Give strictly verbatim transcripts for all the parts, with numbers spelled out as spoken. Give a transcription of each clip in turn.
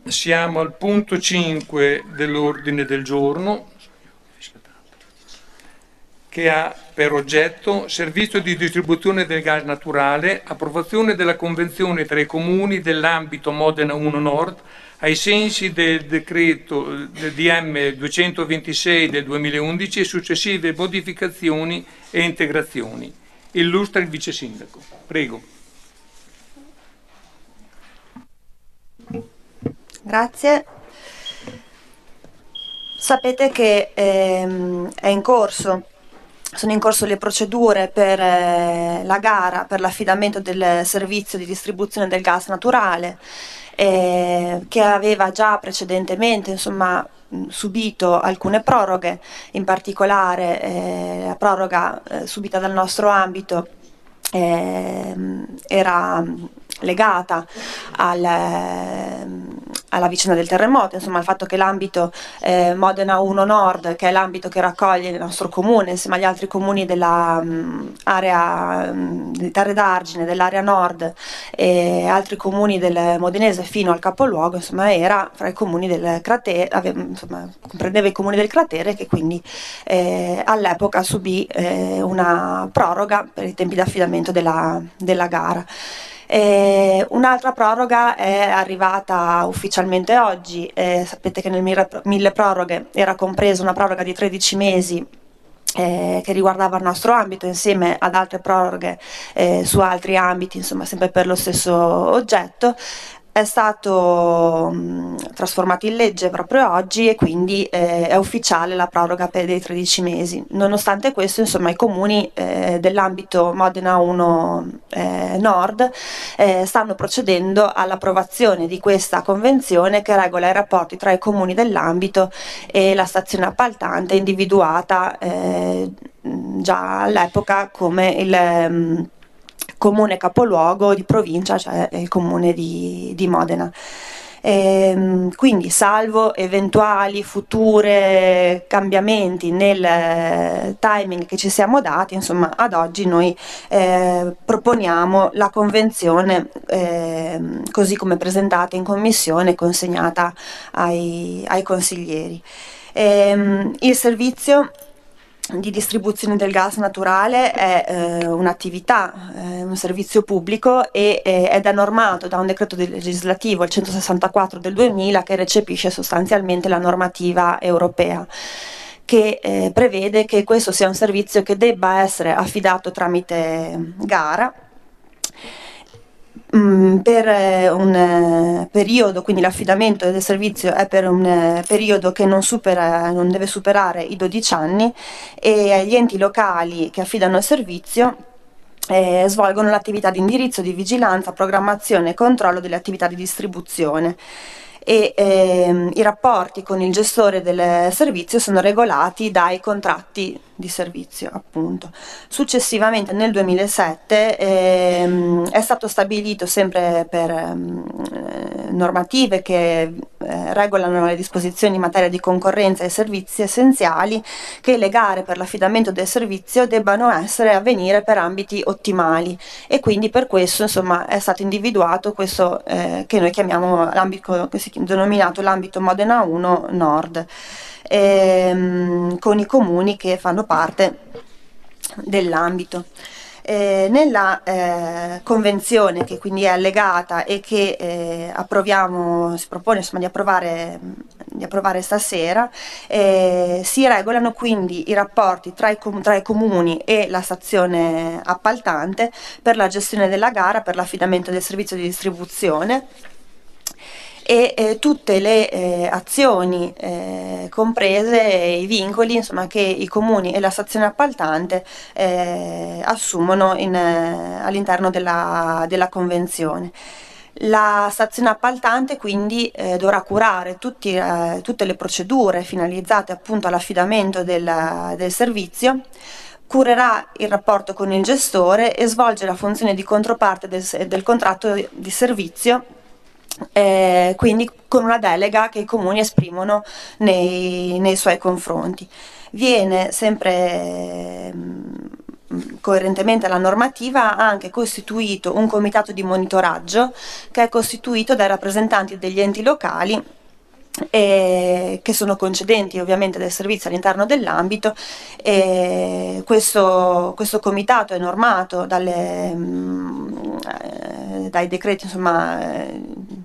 siamo al punto cinque dell'ordine del giorno, che ha per oggetto servizio di distribuzione del gas naturale, approvazione della convenzione tra i comuni dell'ambito Modena uno Nord ai sensi del decreto del D M duecentoventisei del duemilaundici e successive modificazioni e integrazioni. Illustra il vice sindaco. Prego. Grazie. Sapete che ehm, è in corso, sono in corso le procedure per eh, la gara per l'affidamento del servizio di distribuzione del gas naturale, eh, che aveva già precedentemente, insomma, mh, subito alcune proroghe, in particolare eh, la proroga eh, subita dal nostro ambito eh, era legata al, alla vicenda del terremoto, insomma al fatto che l'ambito eh, Modena uno Nord, che è l'ambito che raccoglie il nostro comune insieme agli altri comuni dell'area di Terre d'Argine, dell'area nord e altri comuni del Modenese fino al capoluogo, insomma era fra i comuni del cratere, aveva, insomma, comprendeva i comuni del cratere, che quindi eh, all'epoca subì eh, una proroga per i tempi di affidamento della, della gara. Eh, un'altra proroga è arrivata ufficialmente oggi, eh, sapete che nel mille proroghe era compresa una proroga di tredici mesi eh, che riguardava il nostro ambito insieme ad altre proroghe eh, su altri ambiti, insomma sempre per lo stesso oggetto. È stato mh, trasformato in legge proprio oggi e quindi eh, è ufficiale la proroga per dei tredici mesi. Nonostante questo, insomma, i comuni eh, dell'ambito Modena uno eh, Nord eh, stanno procedendo all'approvazione di questa convenzione che regola i rapporti tra i comuni dell'ambito e la stazione appaltante individuata eh, già all'epoca come il mh, comune capoluogo di provincia, cioè il comune di, di Modena. E, quindi salvo eventuali future cambiamenti nel timing che ci siamo dati, insomma ad oggi noi eh, proponiamo la convenzione eh, così come presentata in commissione e consegnata ai, ai consiglieri. E, il servizio di distribuzione del gas naturale è eh, un'attività, eh, un servizio pubblico e eh, ed è normato da un decreto legislativo, il centosessantaquattro del duemila, che recepisce sostanzialmente la normativa europea, che eh, prevede che questo sia un servizio che debba essere affidato tramite gara per un periodo, quindi l'affidamento del servizio è per un periodo che non, supera, non deve superare i dodici anni, e gli enti locali che affidano il servizio eh, svolgono l'attività di indirizzo, di vigilanza, programmazione e controllo delle attività di distribuzione. E ehm, i rapporti con il gestore del servizio sono regolati dai contratti di servizio, appunto. Successivamente nel duemilasette ehm, è stato stabilito, sempre per ehm, normative che eh, regolano le disposizioni in materia di concorrenza e servizi essenziali, che le gare per l'affidamento del servizio debbano essere avvenire per ambiti ottimali, e quindi per questo insomma è stato individuato questo eh, che noi chiamiamo l'ambito, che si denominato l'ambito Modena uno Nord, ehm, con i comuni che fanno parte dell'ambito. Eh, nella eh, convenzione, che quindi è allegata e che eh, approviamo, si propone insomma di approvare, di approvare stasera, eh, si regolano quindi i rapporti tra i, com- tra i comuni e la stazione appaltante per la gestione della gara, per l'affidamento del servizio di distribuzione, e eh, tutte le eh, azioni eh, comprese e i vincoli insomma, che i comuni e la stazione appaltante eh, assumono in, eh, all'interno della, della convenzione. La stazione appaltante quindi eh, dovrà curare tutti, eh, tutte le procedure finalizzate appunto all'affidamento del, del servizio, curerà il rapporto con il gestore e svolge la funzione di controparte del, del contratto di servizio, Eh, quindi con una delega che i comuni esprimono nei, nei suoi confronti. Viene sempre eh, coerentemente alla normativa, ha anche costituito un comitato di monitoraggio che è costituito dai rappresentanti degli enti locali e che sono concedenti ovviamente del servizio all'interno dell'ambito. E questo, questo comitato è normato dalle, mh, eh, dai decreti, insomma, eh,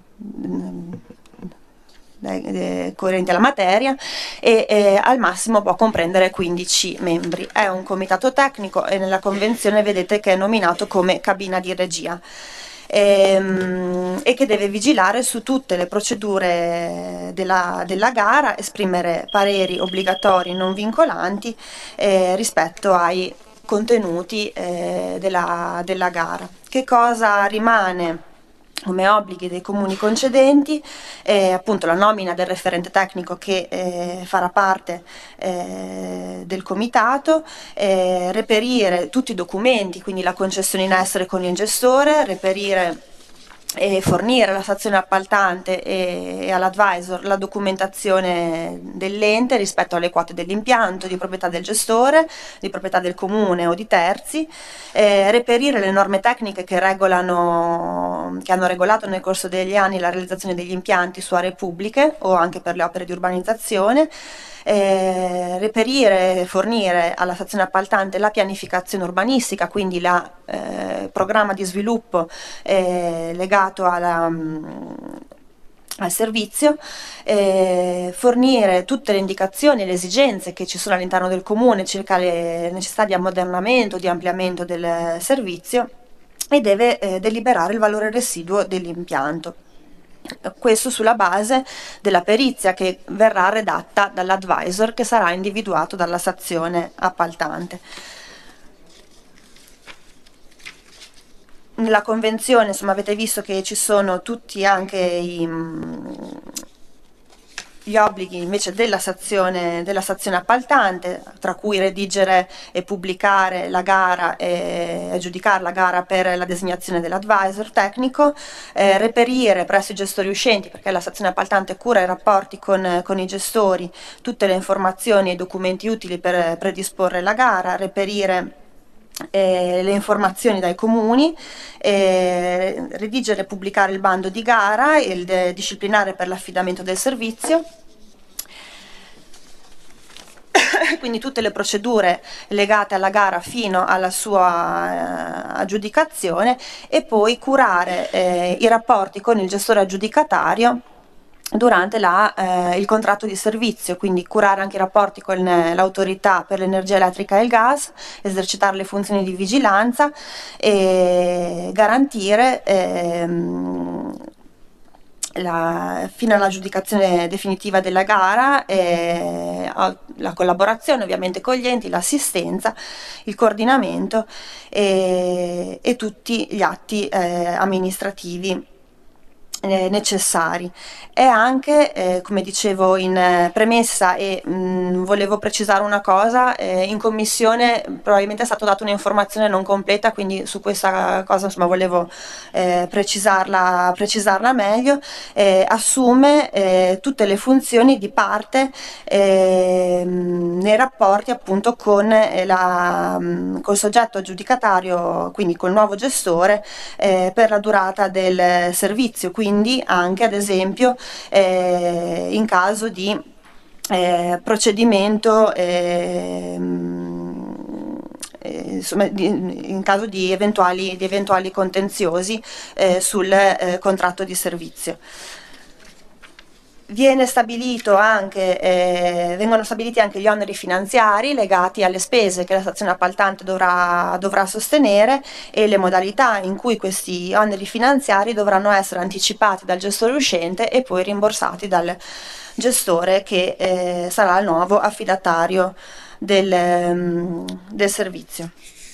eh, coerenti alla materia e eh, al massimo può comprendere quindici membri. È un comitato tecnico e nella convenzione vedete che è nominato come cabina di regia ehm, e che deve vigilare su tutte le procedure della, della gara, esprimere pareri obbligatori non vincolanti eh, rispetto ai contenuti eh, della, della gara. Che cosa rimane come obblighi dei comuni concedenti? Eh, appunto la nomina del referente tecnico che eh, farà parte eh, del comitato, eh, reperire tutti i documenti, quindi la concessione in essere con il gestore, reperire e fornire alla stazione appaltante e, e all'advisor la documentazione dell'ente rispetto alle quote dell'impianto di proprietà del gestore, di proprietà del comune o di terzi, eh, reperire le norme tecniche che regolano, che hanno regolato nel corso degli anni la realizzazione degli impianti su aree pubbliche o anche per le opere di urbanizzazione, eh, reperire e fornire alla stazione appaltante la pianificazione urbanistica, quindi il eh, programma di sviluppo eh, legato alla, mh, al servizio, eh, fornire tutte le indicazioni e le esigenze che ci sono all'interno del comune circa le necessità di ammodernamento, di ampliamento del servizio e deve eh, deliberare il valore residuo dell'impianto. Questo sulla base della perizia che verrà redatta dall'advisor che sarà individuato dalla stazione appaltante. Nella convenzione, insomma, avete visto che ci sono tutti anche i, gli obblighi invece della stazione, della stazione appaltante, tra cui redigere e pubblicare la gara e aggiudicare la gara per la designazione dell'advisor tecnico, eh, reperire presso i gestori uscenti, perché la stazione appaltante cura i rapporti con, con i gestori, tutte le informazioni e i documenti utili per predisporre la gara, reperire Eh, le informazioni dai comuni, eh, redigere e pubblicare il bando di gara e il de- disciplinare per l'affidamento del servizio, quindi tutte le procedure legate alla gara fino alla sua eh, aggiudicazione e poi curare eh, i rapporti con il gestore aggiudicatario durante la, eh, il contratto di servizio, quindi curare anche i rapporti con eh, l'autorità per l'energia elettrica e il gas, esercitare le funzioni di vigilanza e garantire ehm, la, fino all'aggiudicazione definitiva della gara eh, la collaborazione ovviamente con gli enti, l'assistenza, il coordinamento e, e tutti gli atti eh, amministrativi necessari. E anche, eh, come dicevo in eh, premessa e mh, volevo precisare una cosa, eh, in commissione probabilmente è stata data un'informazione non completa, quindi su questa cosa insomma volevo eh, precisarla, precisarla meglio, eh, assume eh, tutte le funzioni di parte eh, nei rapporti appunto con eh, la, col soggetto aggiudicatario, quindi col nuovo gestore eh, per la durata del servizio, quindi quindi anche ad esempio eh, in caso di eh, procedimento eh, insomma, di, in caso di eventuali, di eventuali contenziosi eh, sul eh, contratto di servizio. Viene stabilito anche, eh, vengono stabiliti anche gli oneri finanziari legati alle spese che la stazione appaltante dovrà, dovrà sostenere e le modalità in cui questi oneri finanziari dovranno essere anticipati dal gestore uscente e poi rimborsati dal gestore che eh, sarà il nuovo affidatario del, um, del servizio.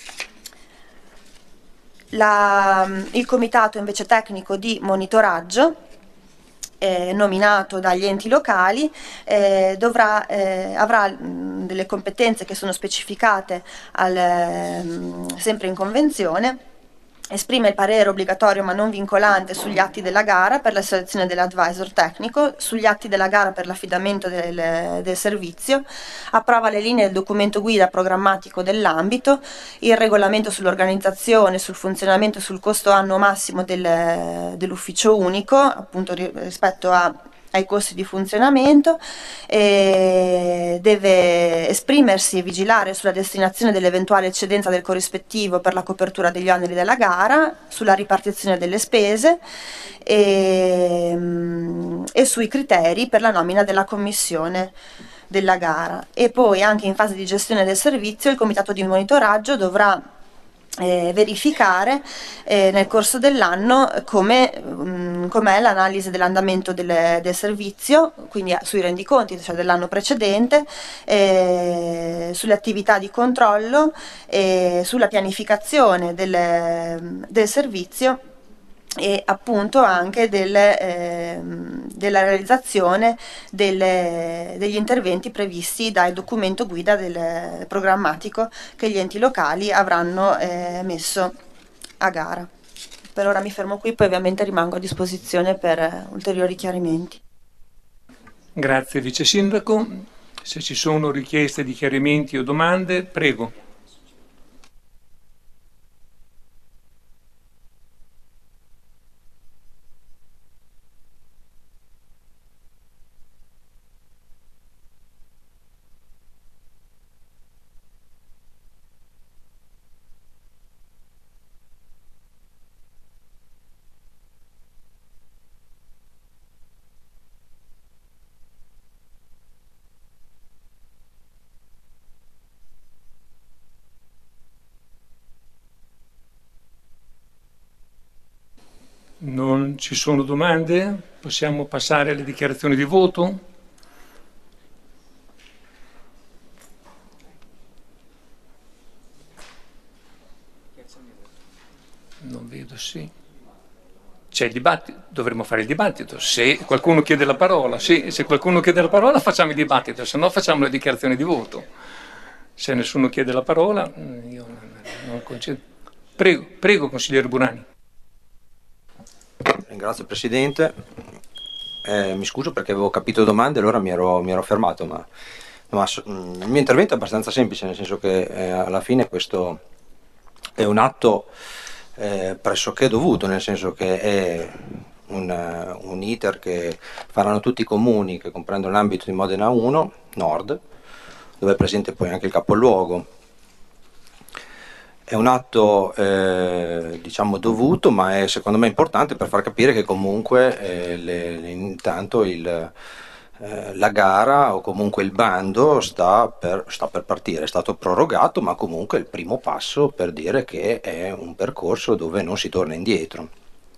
La, il comitato invece tecnico di monitoraggio Eh, nominato dagli enti locali eh, dovrà, eh, avrà mh, delle competenze che sono specificate al, mh, sempre in convenzione Esprime il parere obbligatorio ma non vincolante sugli atti della gara per la selezione dell'advisor tecnico, sugli atti della gara per l'affidamento del, del servizio, approva le linee del documento guida programmatico dell'ambito, il regolamento sull'organizzazione, sul funzionamento e sul costo annuo massimo del, dell'ufficio unico, appunto rispetto a ai costi di funzionamento, e deve esprimersi e vigilare sulla destinazione dell'eventuale eccedenza del corrispettivo per la copertura degli oneri della gara, sulla ripartizione delle spese e, e sui criteri per la nomina della commissione della gara. E poi anche in fase di gestione del servizio il comitato di monitoraggio dovrà Eh, verificare eh, nel corso dell'anno come mh, com'è l'analisi dell'andamento del, del servizio, quindi sui rendiconti, cioè dell'anno precedente, eh, sulle attività di controllo, eh, sulla pianificazione del, del servizio e appunto anche del, eh, della realizzazione delle, degli interventi previsti dal documento guida del programmatico che gli enti locali avranno eh, messo a gara. Per ora mi fermo qui, poi ovviamente rimango a disposizione per eh, ulteriori chiarimenti. Grazie Vice Sindaco. Se ci sono richieste di chiarimenti o domande, prego. Non ci sono domande? Possiamo passare alle dichiarazioni di voto? Non vedo, sì. C'è il dibattito, dovremmo fare il dibattito. Se qualcuno chiede la parola, sì, se qualcuno chiede la parola facciamo il dibattito, se no facciamo le dichiarazioni di voto. Se nessuno chiede la parola, io non concedo. Prego, prego, consigliere Burani. Ringrazio Presidente, eh, mi scuso perché avevo capito domande, allora mi ero, mi ero fermato, ma, ma il mio intervento è abbastanza semplice, nel senso che eh, alla fine questo è un atto eh, pressoché dovuto, nel senso che è un, un iter che faranno tutti i comuni che comprendono l'ambito di Modena uno Nord, dove è presente poi anche il capoluogo. È un atto eh, diciamo dovuto, ma è secondo me importante per far capire che comunque eh, le, le, intanto il, eh, la gara o comunque il bando sta per, sta per partire, è stato prorogato, ma comunque è il primo passo per dire che è un percorso dove non si torna indietro.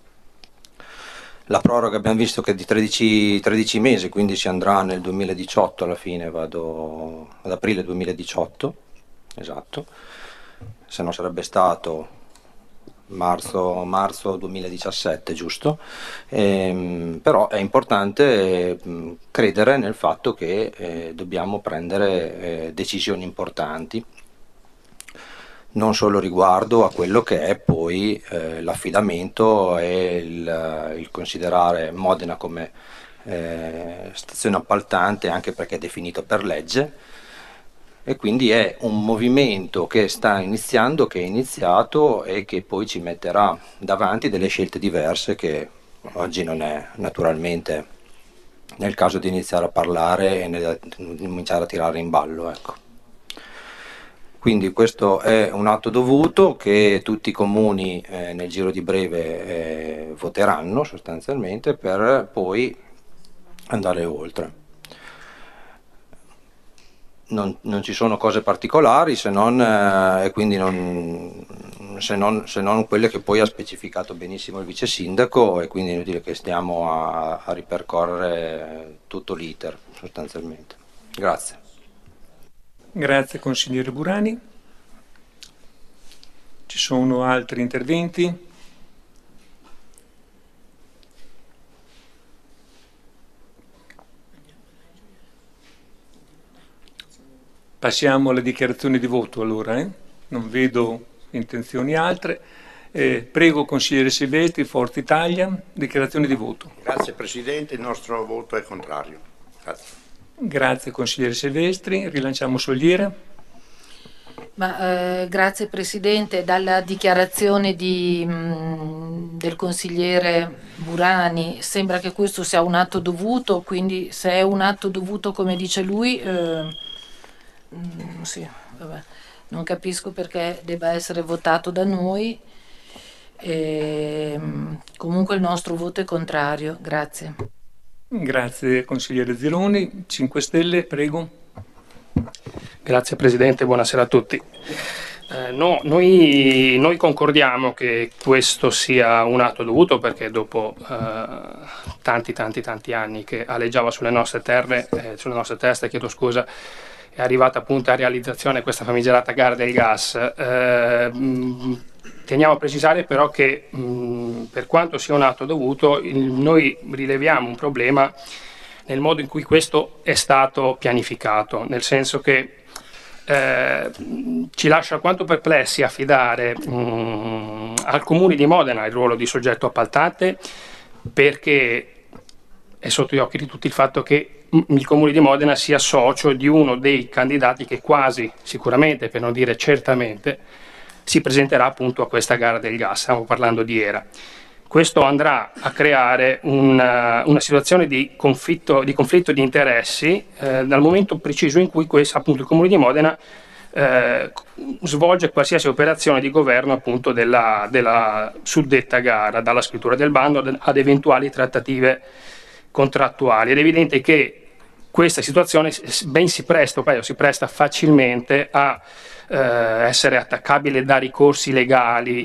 La proroga abbiamo visto che è di tredici, tredici mesi, quindi si andrà nel duemiladiciotto alla fine, vado ad aprile duemiladiciotto, esatto. Se no sarebbe stato marzo, marzo duemiladiciassette, giusto? Ehm, però è importante eh, credere nel fatto che eh, dobbiamo prendere eh, decisioni importanti, non solo riguardo a quello che è poi eh, l'affidamento e il, il considerare Modena come eh, stazione appaltante, anche perché è definito per legge. E quindi è un movimento che sta iniziando, che è iniziato e che poi ci metterà davanti delle scelte diverse che oggi non è naturalmente nel caso di iniziare a parlare e nel, cominciare a tirare in ballo, ecco. Quindi questo è un atto dovuto che tutti i comuni eh, nel giro di breve eh, voteranno sostanzialmente per poi andare oltre. Non, non ci sono cose particolari se non, eh, e quindi non, se, non, se non quelle che poi ha specificato benissimo il vice sindaco, e quindi è inutile che stiamo a, a ripercorrere tutto l'iter sostanzialmente. Grazie. Grazie consigliere Burani. Ci sono altri interventi? Passiamo alle dichiarazioni di voto allora, eh? Non vedo intenzioni altre. Eh, prego consigliere Silvestri, Forza Italia, dichiarazione di voto. Grazie Presidente, il nostro voto è contrario. Grazie. Grazie consigliere Silvestri, rilanciamo Soliera. Ma, eh, grazie Presidente, dalla dichiarazione di, mh, del consigliere Burani sembra che questo sia un atto dovuto, quindi se è un atto dovuto come dice lui, eh, mh, sì, vabbè, non capisco perché debba essere votato da noi. E, mh, comunque il nostro voto è contrario, grazie. Grazie consigliere Zironi, cinque Stelle, prego. Grazie Presidente, buonasera a tutti. Eh, no, noi, noi concordiamo che questo sia un atto dovuto perché dopo eh, tanti tanti tanti anni che aleggiava sulle nostre terre, eh, sulle nostre teste, chiedo scusa, è arrivata appunto a realizzazione questa famigerata gara del gas. Eh, mh, teniamo a precisare però che mh, per quanto sia un atto dovuto, il, noi rileviamo un problema nel modo in cui questo è stato pianificato, nel senso che eh, ci lascia alquanto perplessi affidare mh, al Comune di Modena il ruolo di soggetto appaltante, perché è sotto gli occhi di tutti il fatto che il Comune di Modena sia socio di uno dei candidati che quasi sicuramente, per non dire certamente, si presenterà appunto a questa gara del gas. Stiamo parlando di ERA. Questo andrà a creare una, una situazione di conflitto, di conflitto di interessi eh, dal momento preciso in cui questo, appunto, il Comune di Modena eh, svolge qualsiasi operazione di governo appunto della, della suddetta gara, dalla scrittura del bando ad eventuali trattative contrattuali. Ed è evidente che questa situazione ben si presta, o peggio, si presta facilmente a eh, essere attaccabile da ricorsi legali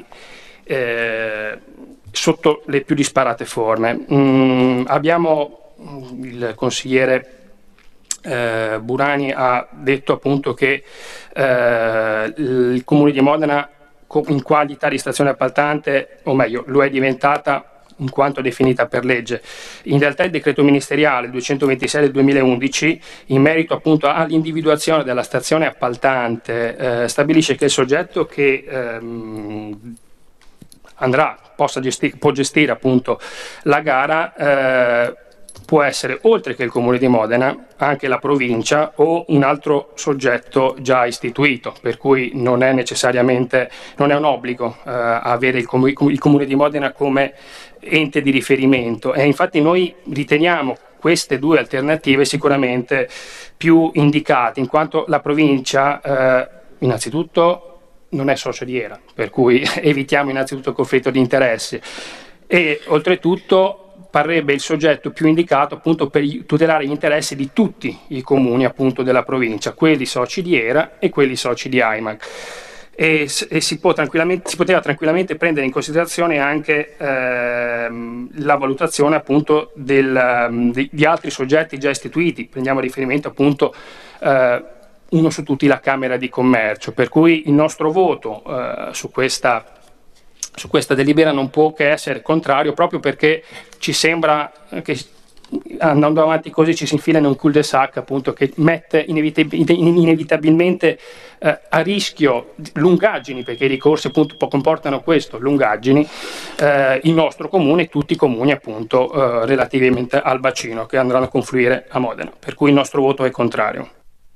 eh, sotto le più disparate forme. Mm, abbiamo, il consigliere eh, Burani ha detto appunto che eh, il Comune di Modena in qualità di stazione appaltante, o meglio, lo è diventata in quanto definita per legge. In realtà il decreto ministeriale duecentoventisei del duemilaundici, in merito appunto all'individuazione della stazione appaltante, eh, stabilisce che il soggetto che ehm, andrà, possa gestire, può gestire appunto la gara, eh, può essere, oltre che il Comune di Modena, anche la provincia o un altro soggetto già istituito, per cui non è necessariamente, non è un obbligo eh, avere il, com- il Comune di Modena come ente di riferimento, e infatti noi riteniamo queste due alternative sicuramente più indicate, in quanto la provincia eh, innanzitutto non è socio di ERA, per cui evitiamo innanzitutto il conflitto di interessi, e oltretutto parrebbe il soggetto più indicato appunto per tutelare gli interessi di tutti i comuni appunto della provincia, quelli soci di ERA e quelli soci di AIMAG. E, e si, può tranquillamente, si poteva tranquillamente prendere in considerazione anche ehm, la valutazione appunto del, di, di altri soggetti già istituiti. Prendiamo riferimento appunto eh, uno su tutti, la Camera di Commercio, per cui il nostro voto eh, su questa su questa delibera non può che essere contrario, proprio perché ci sembra che andando avanti così ci si infila in un cul-de-sac appunto che mette inevitab- inevitabilmente eh, a rischio lungaggini, perché i ricorsi appunto comportano questo, lungaggini, eh, il nostro comune e tutti i comuni appunto eh, relativamente al bacino che andranno a confluire a Modena, per cui il nostro voto è contrario.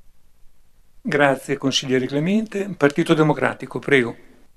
Grazie consigliere Clemente. Partito Democratico, prego.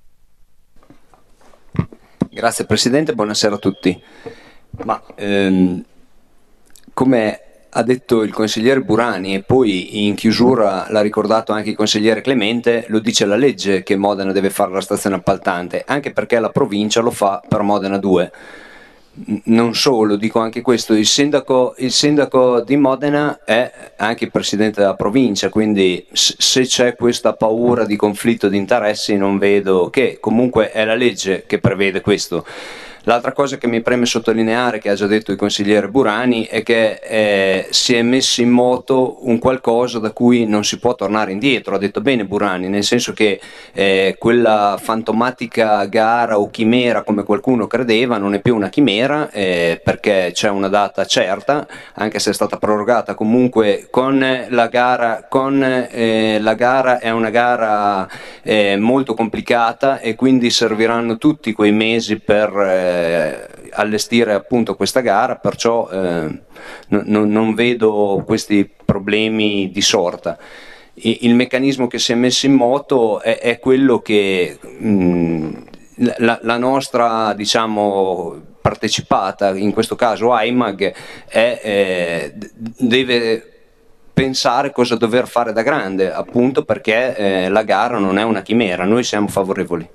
Grazie Presidente, buonasera a tutti. Ma ehm, come ha detto il consigliere Burani e poi in chiusura l'ha ricordato anche il consigliere Clemente, lo dice la legge che Modena deve fare la stazione appaltante, anche perché la provincia lo fa per Modena due. Non solo, dico anche questo, il sindaco, il sindaco di Modena è anche il presidente della provincia, quindi se c'è questa paura di conflitto di interessi non vedo che, comunque è la legge che prevede questo. L'altra cosa che mi preme sottolineare, che ha già detto il consigliere Burani, è che eh, si è messo in moto un qualcosa da cui non si può tornare indietro. Ha detto bene Burani, nel senso che eh, quella fantomatica gara o chimera, come qualcuno credeva, non è più una chimera, eh, perché c'è una data certa, anche se è stata prorogata comunque con la gara. Con eh, la gara è una gara eh, molto complicata, e quindi serviranno tutti quei mesi per eh, allestire appunto questa gara, perciò eh, non, non vedo questi problemi di sorta. Il meccanismo che si è messo in moto è, è quello che mh, la, la nostra, diciamo, partecipata, in questo caso A I M A G, è, eh, deve pensare cosa dover fare da grande, appunto perché eh, la gara non è una chimera. Noi siamo favorevoli.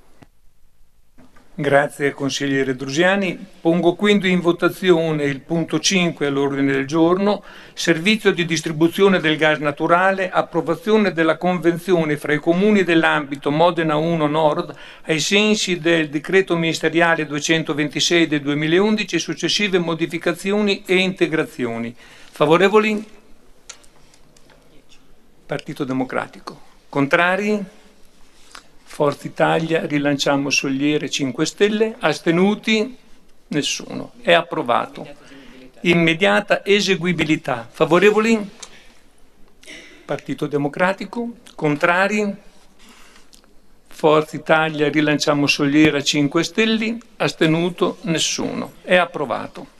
Grazie consigliere Drusiani. Pongo quindi in votazione il punto cinque all'ordine del giorno, servizio di distribuzione del gas naturale, approvazione della convenzione fra i comuni dell'ambito Modena uno Nord ai sensi del decreto ministeriale duecentoventisei del duemilaundici e successive modificazioni e integrazioni. Favorevoli? Partito Democratico. Contrari? Forza Italia, Rilanciamo Soliere, cinque Stelle, astenuti? Nessuno. È approvato. Immediata eseguibilità. Favorevoli? Partito Democratico. Contrari? Forza Italia, Rilanciamo Soliera, cinque Stelle, astenuto? Nessuno. È approvato.